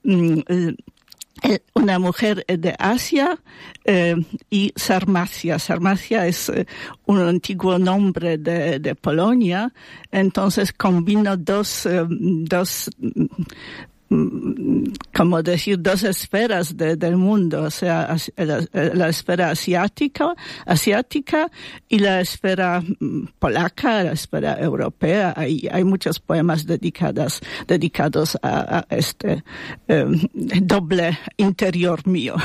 una mujer de Asia y Sarmacia. Sarmacia es un antiguo nombre de Polonia, entonces combina dos como decir, dos esferas del mundo, o sea, la esfera asiática y la esfera polaca, la esfera europea. Hay muchos poemas dedicados a este doble interior mío.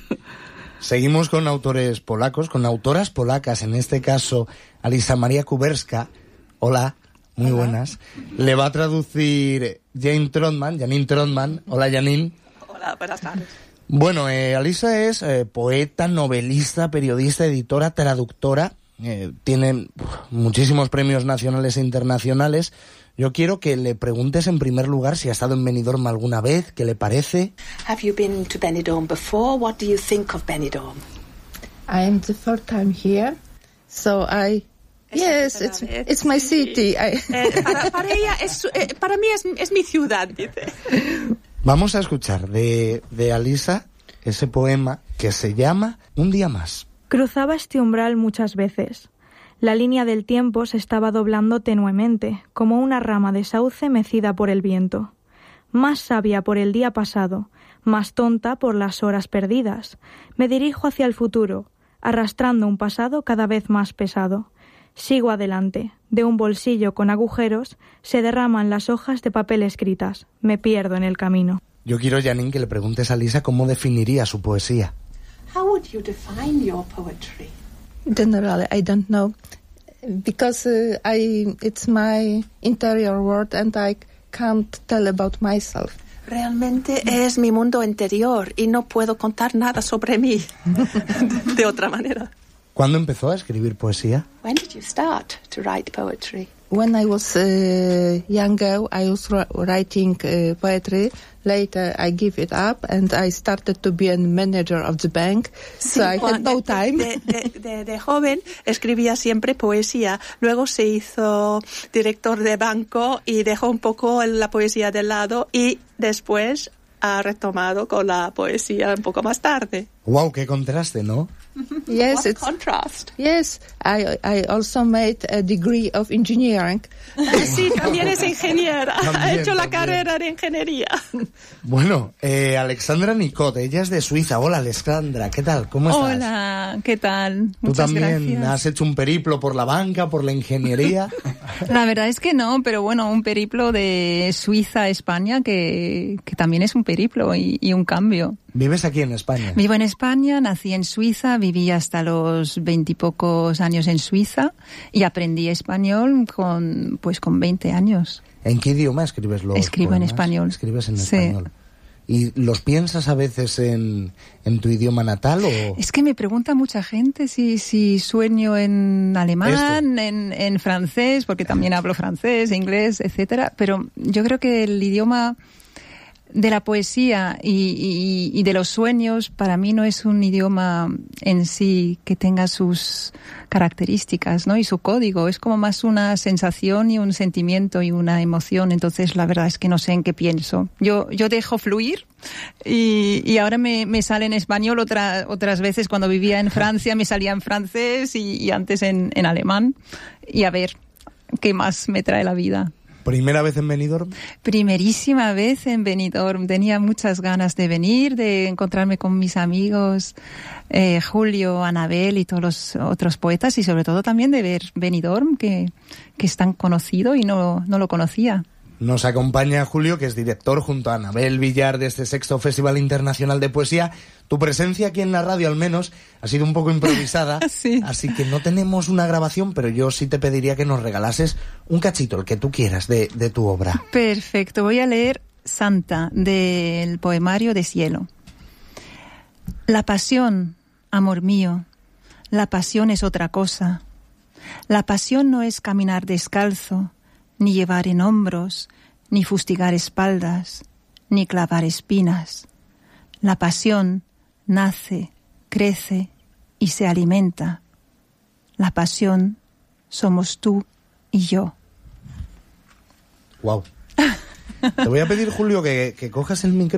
Seguimos con autores polacos, con autoras polacas, en este caso Alisa Maria Kuberska. Hola. Muy buenas. Le va a traducir Janine Trotman. Hola, Janine. Hola, buenas tardes. Bueno, Alisa es poeta, novelista, periodista, editora, traductora. Tiene muchísimos premios nacionales e internacionales. Yo quiero que le preguntes en primer lugar si ha estado en Benidorm alguna vez, qué le parece. Have you been to Benidorm before? What do you think of Benidorm? I am the first time here, so Yes, it's my city. Para ella, para mí es mi ciudad, dice. Vamos a escuchar de Alisa ese poema que se llama Un día más. Cruzaba este umbral muchas veces. La línea del tiempo se estaba doblando tenuemente, como una rama de sauce mecida por el viento. Más sabia por el día pasado, más tonta por las horas perdidas. Me dirijo hacia el futuro, arrastrando un pasado cada vez más pesado. Sigo adelante. De un bolsillo con agujeros se derraman las hojas de papel escritas. Me pierdo en el camino. Yo quiero, Janine, que le preguntes a Alisa cómo definiría su poesía. How would you define your poetry? Generally, I don't know, because it's my interior world and I can't tell about myself. Realmente es mi mundo interior y no puedo contar nada sobre mí de otra manera. ¿Cuándo empezó a escribir poesía? When did you start to write poetry? When I was younger, I was writing poetry. Later, I gave it up and I started to be a manager of the bank. Sí, so I had no time. De joven escribía siempre poesía. Luego se hizo director de banco y dejó un poco la poesía de lado y después ha retomado con la poesía un poco más tarde. Wow, qué contraste, ¿no? Yes, What contrast. Yes, I also made a degree of engineering. Sí, también es ingeniera. Ha hecho la carrera de ingeniería. Bueno, Alexandra Nicot, ella es de Suiza. Hola, Alexandra, ¿qué tal? ¿Cómo estás? Hola, ¿qué tal? Tú Muchas también gracias. has hecho un periplo por la banca, por la ingeniería. La verdad es que no, pero bueno, un periplo de Suiza a España que también es un periplo y un cambio. ¿Vives aquí en España? Vivo en España, nací en Suiza, viví hasta los 20 y pocos años en Suiza y aprendí español con 20 años. ¿En qué idioma escribes los Escribo poemas? en español. Escribes en Sí. español. ¿Y los piensas a veces en tu idioma natal o...? Es que me pregunta mucha gente si sueño en alemán, en francés, porque también hablo francés, inglés, etcétera. Pero yo creo que el idioma de la poesía y de los sueños para mí no es un idioma en sí que tenga sus características, ¿no? Y su código. Es como más una sensación y un sentimiento y una emoción. Entonces la verdad es que no sé en qué pienso. Yo dejo fluir y ahora me sale en español. Otras veces cuando vivía en Francia me salía en francés y antes en alemán. Y a ver qué más me trae la vida. ¿Primera vez en Benidorm? Primerísima vez en Benidorm. Tenía muchas ganas de venir, de encontrarme con mis amigos Julio, Anabel y todos los otros poetas y sobre todo también de ver Benidorm, que es tan conocido y no lo conocía. Nos acompaña Julio, que es director junto a Anabel Villar de este 6º Festival Internacional de Poesía. Tu presencia aquí en la radio, al menos, ha sido un poco improvisada, sí. Así que no tenemos una grabación, pero yo sí te pediría que nos regalases un cachito, el que tú quieras, de tu obra. Perfecto, voy a leer Santa, del poemario de Cielo. La pasión, amor mío, la pasión es otra cosa. La pasión no es caminar descalzo, ni llevar en hombros, ni fustigar espaldas, ni clavar espinas. La pasión nace, crece y se alimenta. La pasión somos tú y yo. Wow. Te voy a pedir, Julio, que cojas el micrófono.